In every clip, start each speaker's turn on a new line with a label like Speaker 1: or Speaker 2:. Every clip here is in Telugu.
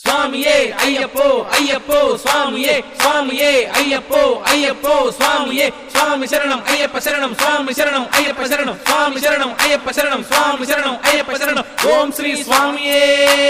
Speaker 1: స్వామియే అయ్యప్పో అయ్యప్పో స్వామియే స్వామియే అయ్యప్పో అయ్యప్పో స్వామియే స్వామి శరణం అయ్యప్ప శరణం స్వామి శరణం అయ్యప్ప శరణం స్వామి శరణం అయ్యప్ప శరణం స్వామి శరణం అయ్యప్ప శరణం ఓం శ్రీ స్వామియే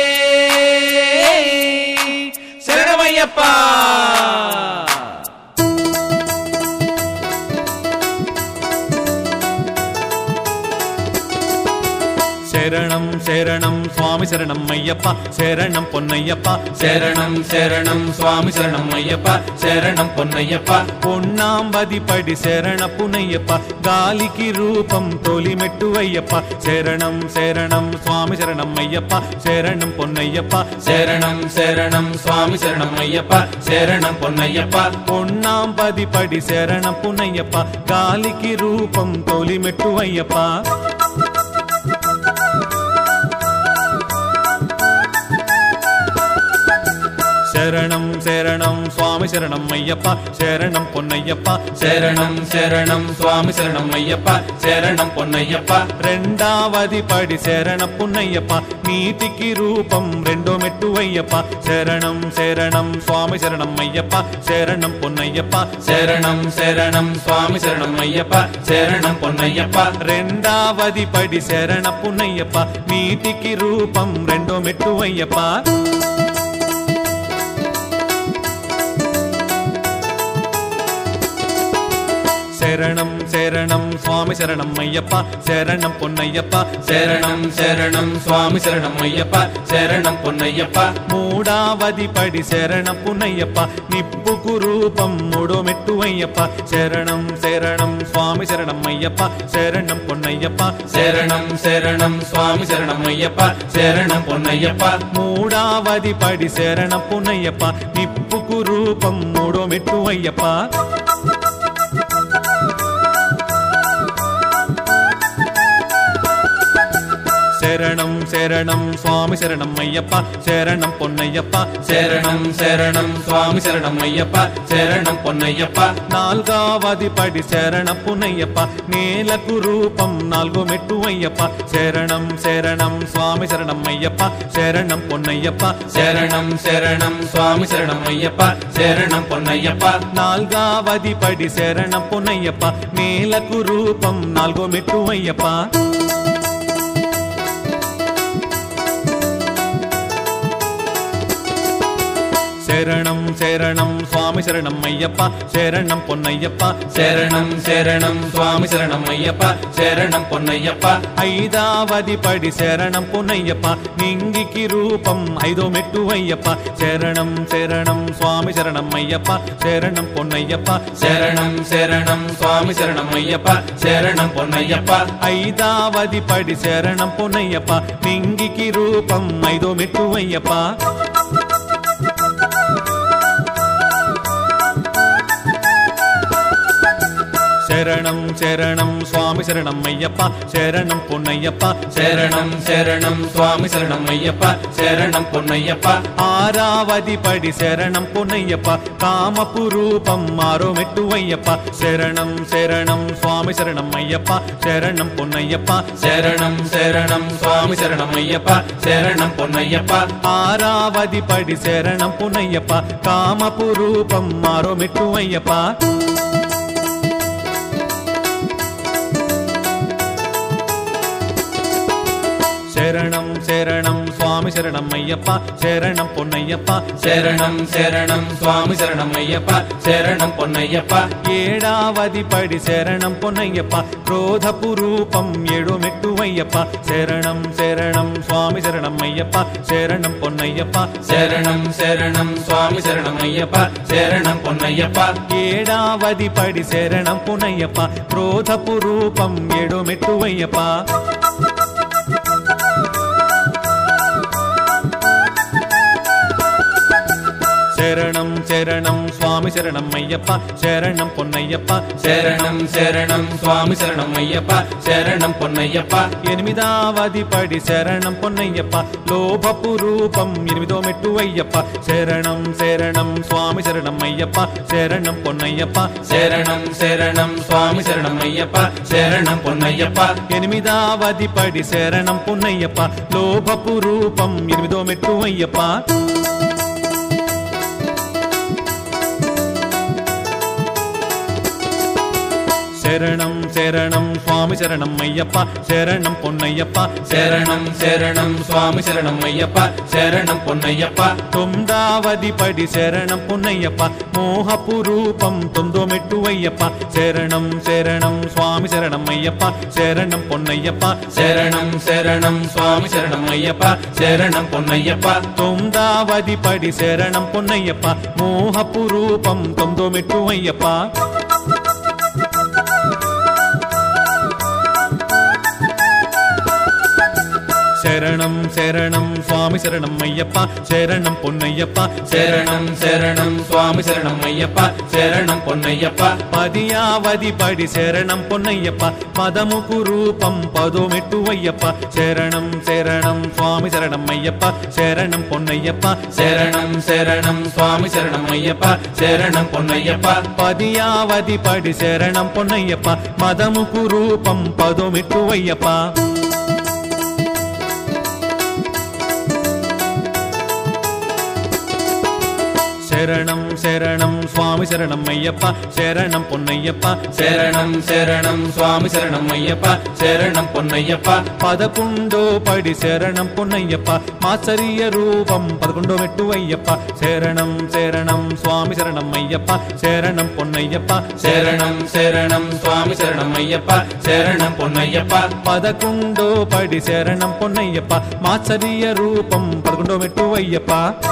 Speaker 1: శరణమయ్యప్ప.
Speaker 2: శరణం శరణం స్వామి శరణం అయ్యప్ప శరణం పొన్నయ్యప్ప
Speaker 1: శరణం శరణం స్వామి శరణం అయ్యప్ప శరణం పొన్నయ్యప్ప
Speaker 2: పొన్నాంబది పడి శరణ పునయ్యప్ప గాలికి రూపం తొలిమెట్టు అయ్యప్ప శరణం శరణం స్వామి శరణం అయ్యప్ప శరణం పొన్నయ్యప్ప
Speaker 1: శరణం శరణం స్వామి శరణం అయ్యప్ప శరణం పొన్నయ్యప్ప
Speaker 2: పొన్నాంబది పడి శరణ పునయ్యప్ప గాలికి రూపం తొలిమెట్టు అయ్యప్ప శరణం శరణం స్వామి శరణం అయ్యప్ప శరణం పొన్నయ్యప్ప
Speaker 1: శరణం శరణం స్వామి శరణం అయ్యప్ప శరణం పొన్నయ్యప్ప
Speaker 2: రెండవది పడి శరణ పున్నయ్యప్ప నీతికి రూపం రెండో మెట్టు అయ్యప్ప శరణం శరణం స్వామి శరణం అయ్యప్ప శరణం పొన్నయ్యప్ప
Speaker 1: శరణం శరణం స్వామి శరణం అయ్యప్ప శరణం పొన్నయ్యప్ప
Speaker 2: రెండవది పడి శరణ పున్నయ్యప్ప నీతికి రూపం రెండో మెట్టు అయ్యప్ప శరణం శరణం స్వామి శరణం అయ్యప్ప శరణం పొన్నయ్యప్ప
Speaker 1: శరణం శరణం స్వామి శరణం అయ్యప్ప శరణం పొన్నయ్యప్ప
Speaker 2: మూడవది పడి శరణ పునయ్యప్ప నిప్పుకు రూపం మూడో మెట్టు అయ్యప్ప శరణం శరణం స్వామి శరణం అయ్యప్ప శరణం పొన్నయ్యప్ప
Speaker 1: శరణం శరణం స్వామి శరణం అయ్యప్ప శరణం పొన్నయ్యప్ప
Speaker 2: మూడవది పడి శరణ పునయ్యప్ప నిప్పుకు రూపం మూడో మెట్టు అయ్యప్ప శరణం శరణం స్వామి శరణం అయ్యప్ప శరణం పొన్నయ్యప్ప
Speaker 1: శరణం శరణం స్వామి శరణం అయ్యప్ప శరణం పొన్నయ్యప్ప
Speaker 2: నాల్గవది పడి శరణ పునయ్యప్ప నేలకు రూపం నాలుగో మెట్టు అయ్యప్ప శరణం శరణం స్వామి శరణం అయ్యప్ప శరణం పొన్నయ్యప్ప
Speaker 1: శరణం శరణం స్వామి శరణం అయ్యప్ప శరణం పొన్నయ్యప్ప
Speaker 2: నాల్గవది పడి శరణ పునయ్యప్ప నేలకు రూపం నాలుగో మెట్టు అయ్యప్ప శరణం శరణం స్వామి శరణం అయ్యప్ప శరణం పొన్నయ్యప్ప
Speaker 1: శరణం శరణం స్వామి శరణం అయ్యప్ప శరణం పొన్నయ్యప్ప
Speaker 2: ఐదవది పడి శరణం పునయ్యప్ప నింగికి రూపం ఐదో మెట్టు అయ్యప్ప శరణం శరణం స్వామి శరణం అయ్యప్ప శరణం పొన్నయ్యప్ప
Speaker 1: శరణం శరణం స్వామి శరణం అయ్యప్ప శరణం పొన్నయ్యప్ప
Speaker 2: ఐదవది పడి శరణం పునయ్యప్ప నింగికి రూపం ఐదో మెట్టు అయ్యప్ప శరణం శరణం స్వామి శరణం అయ్యప్ప శరణం పొన్నయ్యప్ప
Speaker 1: శరణం శరణం స్వామి శరణం అయ్యప్ప శరణం పొన్నయ్యప్ప
Speaker 2: ఆరవది పడి శరణం పొన్నయ్యప్ప కామపు రూపం ఆరో మెట్టు అయ్యప్ప శరణం శరణం స్వామి శరణం అయ్యప్ప శరణం పొన్నయ్యప్ప
Speaker 1: శరణం శరణం స్వామి శరణం అయ్యప్ప శరణం పొన్నయ్యప్ప
Speaker 2: ఆరవది పడి శరణం పొన్నయ్యప్ప కామపు రూపం ఆరో మెట్టు అయ్యప్ప శరణం శరణం స్వామి శరణం అయ్యప్ప శరణం పొన్నయ్యప్ప
Speaker 1: శరణం శరణం స్వామి శరణం అయ్యప్ప శరణం పొన్నయ్యప్ప
Speaker 2: ఏడవది పడి శరణం పొన్నయ్యప్ప క్రోధపు రూపం ఏడో మెట్టు అయ్యప్ప శరణం శరణం స్వామి శరణం అయ్యప్ప శరణం పొన్నయ్యప్ప
Speaker 1: శరణం శరణం స్వామి శరణం అయ్యప్ప శరణం పొన్నయ్యప్ప
Speaker 2: ఏడవది పడి శరణం పొన్నయ్యప్ప క్రోధపు రూపం ఏడో మెట్టు అయ్యప్ప శరణం శరణం స్వామి శరణం అయ్యప్ప శరణం పొన్నయ్యప్ప
Speaker 1: శరణం శరణం స్వామి శరణం అయ్యప్ప శరణం పొన్నయ్యప్ప
Speaker 2: ఎనిమిదవది పడి శరణం పొన్నయ్యప్ప లోభపు రూపం ఎనిమిదో మెట్టు అయ్యప్ప శరణం శరణం స్వామి శరణం అయ్యప్ప శరణం పొన్నయ్యప్ప
Speaker 1: శరణం శరణం స్వామి శరణం అయ్యప్ప శరణం పొన్నయ్యప్ప
Speaker 2: ఎనిమిదవది పడి శరణం పొన్నయ్యప్ప లోభపు రూపం ఎనిమిదో మెట్టు అయ్యప్ప శరణం శరణం స్వామి శరణం అయ్యప్ప శరణం పొన్నయ్యప్ప
Speaker 1: శరణం శరణం స్వామి శరణం అయ్యప్ప శరణం పొన్నయ్యప్ప
Speaker 2: తొమ్మిదవది పడి శరణం పొన్నయ్యప్ప మోహపు రూపం తొమ్మిదో మెట్టు అయ్యప్ప శరణం శరణం స్వామి శరణం అయ్యప్ప శరణం పొన్నయ్యప్ప
Speaker 1: శరణం శరణం స్వామి శరణం అయ్యప్ప శరణం పొన్నయ్యప్ప
Speaker 2: తొమ్మిదవది పడి శరణం పొన్నయ్యప్ప మోహపు రూపం తొమ్మిదో మెట్టు అయ్యప్ప శరణం శరణం స్వామి శరణం అయ్యప్ప శరణం పొన్నయ్యప్ప
Speaker 1: శరణం శరణం స్వామి శరణం అయ్యప్ప శరణం పొన్నయ్యప్ప
Speaker 2: పదియావది పడి శరణం పొన్నయ్యప్ప పదముకు రూపం పదో మెట్టు అయ్యప్ప శరణం శరణం స్వామి శరణం అయ్యప్ప శరణం పొన్నయ్యప్ప
Speaker 1: శరణం శరణం స్వామి శరణం అయ్యప్ప శరణం పొన్నయ్యప్ప
Speaker 2: పదియావది పడి శరణం పొన్నయ్యప్ప మదముకు రూపం పదో మెట్టు అయ్యప్ప శరణం శరణం స్వామి శరణం అయ్యప్ప శరణం పొన్నయ్యప్ప
Speaker 1: శరణం శరణం స్వామి శరణం అయ్యప్ప శరణం పొన్నయ్యప్ప
Speaker 2: పదకొండో పడి శరణం పొన్నయ్యప్ప మాత్సర్య రూపం పదకొండో మెట్టు అయ్యప్ప శరణం శరణం స్వామి శరణం అయ్యప్ప శరణం పొన్నయ్యప్ప
Speaker 1: శరణం శరణం స్వామి శరణం అయ్యప్ప శరణం పొన్నయ్యప్ప
Speaker 2: పదకొండో పడి శరణం పొన్నయ్యప్ప మాత్సర్య రూపం పదకొండో మెట్టు అయ్యప్ప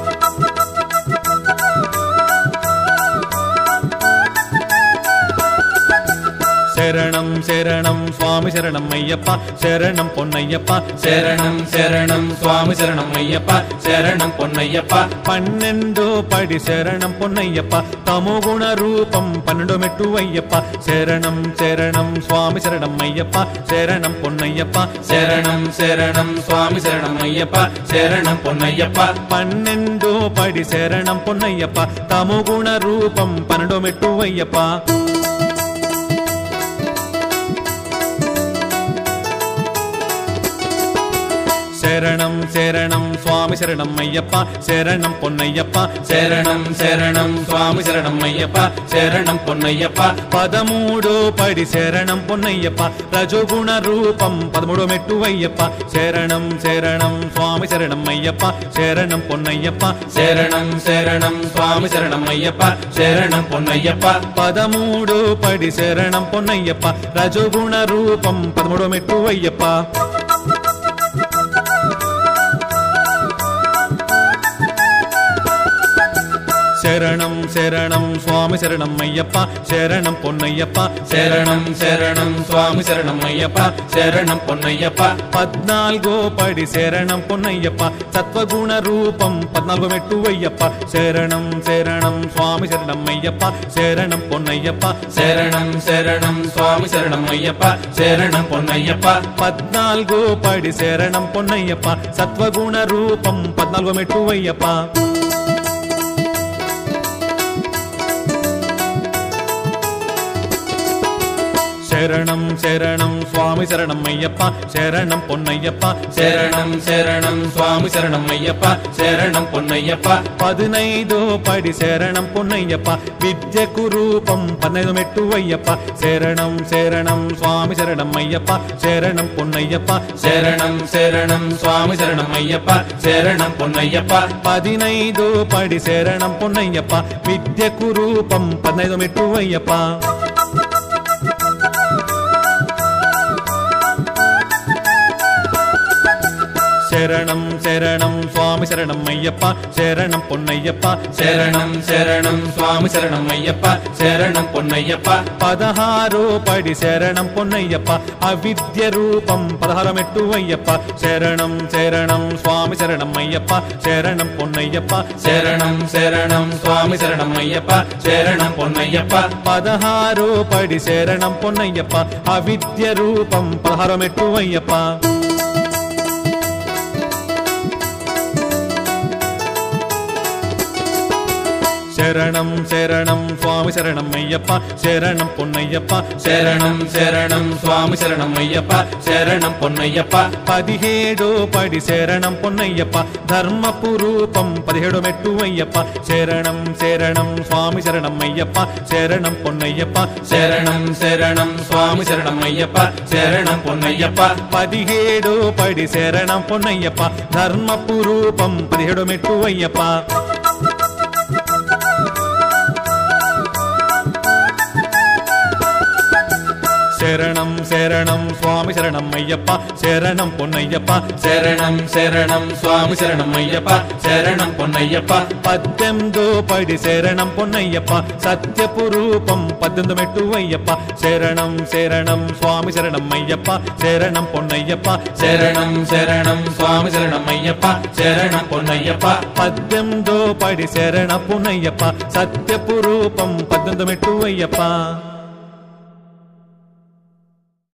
Speaker 2: శరణం శరణం స్వామి శరణం అయ్యప్ప శరణం పొన్నయ్యప్ప
Speaker 1: శరణం శరణం స్వామి శరణం అయ్యప్ప శరణం పొన్నయ్యప్ప
Speaker 2: పన్నెండో పడి శరణం పొన్నయ్యప్ప తమో గుణ రూపం పన్నెండో మెట్టు అయ్యప్ప శరణం శరణం స్వామి శరణం అయ్యప్ప శరణం పొన్నయ్యప్ప
Speaker 1: శరణం శరణం స్వామి శరణం అయ్యప్ప శరణం పొన్నయ్యప్ప
Speaker 2: పన్నెండో పడి శరణం పొన్నయ్యప్ప తమో గుణ రూపం పన్నెండో మెట్టు అయ్యప్ప శరణం శరణం స్వామి శరణం అయ్యప్ప శరణం పొన్నయ్యప్ప
Speaker 1: శరణం శరణం స్వామి శరణం అయ్యప్ప శరణం పొన్నయ్యప్ప
Speaker 2: పదమూడో పడి శరణం పొన్నయ్యప్ప రజోగుణ రూపం పదమూడో మెట్టు అయ్యప్ప శరణం శరణం స్వామి శరణం అయ్యప్ప శరణం పొన్నయ్యప్ప
Speaker 1: శరణం శరణం స్వామి శరణం అయ్యప్ప శరణం పొన్నయ్యప్ప
Speaker 2: పదమూడో పడి శరణం పొన్నయ్యప్ప రజోగుణ రూపం పదమూడో మెట్టు అయ్యప్ప శరణం శరణం స్వామి శరణం అయ్యప్ప శరణం పొన్నయ్యప్ప
Speaker 1: శరణం శరణం స్వామి శరణం అయ్యప్ప శరణం పొన్నయ్యప్ప
Speaker 2: పద్నాలుగో పడి శరణం పొన్నయ్యప్ప సత్వగుణ రూపం పద్నాలుగో మెట్టు అయ్యప్ప శరణం శరణం స్వామి శరణం అయ్యప్ప శరణం పొన్నయ్యప్ప
Speaker 1: శరణం శరణం స్వామి శరణం అయ్యప్ప శరణం పొన్నయ్యప్ప
Speaker 2: పద్నాలుగో పడి శరణం పొన్నయ్యప్ప సత్వగుణ రూపం పద్నాలుగో మెట్టు అయ్యప్ప శరణం శరణం స్వామి శరణం అయ్యప్ప శరణం పొన్నయ్యప్ప
Speaker 1: శరణం శరణం స్వామి శరణం అయ్యప్ప శరణం పొన్నయ్యప్ప
Speaker 2: పదునైదో పడి శరణం పొన్నయ్యప్ప విద్యకు రూపం పన్నైదు మెట్టు అయ్యప్ప శరణం శరణం స్వామి శరణం అయ్యప్ప శరణం పొన్నయ్యప్ప
Speaker 1: శరణం శరణం స్వామి శరణం అయ్యప్ప శరణం పొన్నయ్యప్ప
Speaker 2: పదినైదో పడి శరణం పొన్నయ్యప్ప విద్యకు రూపం పన్నైదు మెట్టు అయ్యప్ప శరణం శరణం స్వామి శరణం అయ్యప్ప శరణం పొన్నయ్యప్ప
Speaker 1: శరణం శరణం స్వామి శరణం అయ్యప్ప శరణం పొన్నయ్యప్ప
Speaker 2: పదహారో పడి శరణం పొన్నయ్యప్ప అవిద్య రూపం 16 మెట్టు అయ్యప్ప శరణం శరణం స్వామి శరణం అయ్యప్ప శరణం పొన్నయ్యప్ప
Speaker 1: శరణం శరణం స్వామి శరణం అయ్యప్ప శరణం పొన్నయ్యప్ప
Speaker 2: పదహారో పడి శరణం పొన్నయ్యప్ప అవిద్య రూపం 16 మెట్టు అయ్యప్ప శరణం శరణం స్వామి శరణం అయ్యప్ప శరణం పొన్నయ్యప్ప
Speaker 1: శరణం శరణం స్వామి శరణం అయ్యప్ప శరణం పొన్నయ్యప్ప
Speaker 2: 17 పడి శరణం పొన్నయ్యప్ప ధర్మపు రూపం 17 మెట్టు అయ్యప్ప శరణం శరణం స్వామి శరణం అయ్యప్ప శరణం పొన్నయ్యప్ప
Speaker 1: శరణం శరణం స్వామి శరణం అయ్యప్ప శరణం పొన్నయ్యప్ప
Speaker 2: 17 పడి శరణం పొన్నయ్యప్ప ధర్మపు రూపం 17 మెట్టు అయ్యప్ప శరణం శరణం స్వామి శరణం అయ్యప్ప శరణం పొన్నయ్యప్ప
Speaker 1: శరణం శరణం స్వామి శరణం అయ్యప్ప శరణం పొన్నయ్యప్ప
Speaker 2: 18 పడి శరణం పొన్నయ్యప్ప సత్యపు రూపం 18 మెట్టు అయ్యప్ప శరణం శరణం స్వామి శరణం అయ్యప్ప శరణం పొన్నయ్యప్ప
Speaker 1: శరణం శరణం స్వామి శరణం అయ్యప్ప శరణం పొన్నయ్యప్ప
Speaker 2: 18 పడి శరణ పొన్నయ్యప్ప సత్యపు రూపం 18 మెట్టు అయ్యప్ప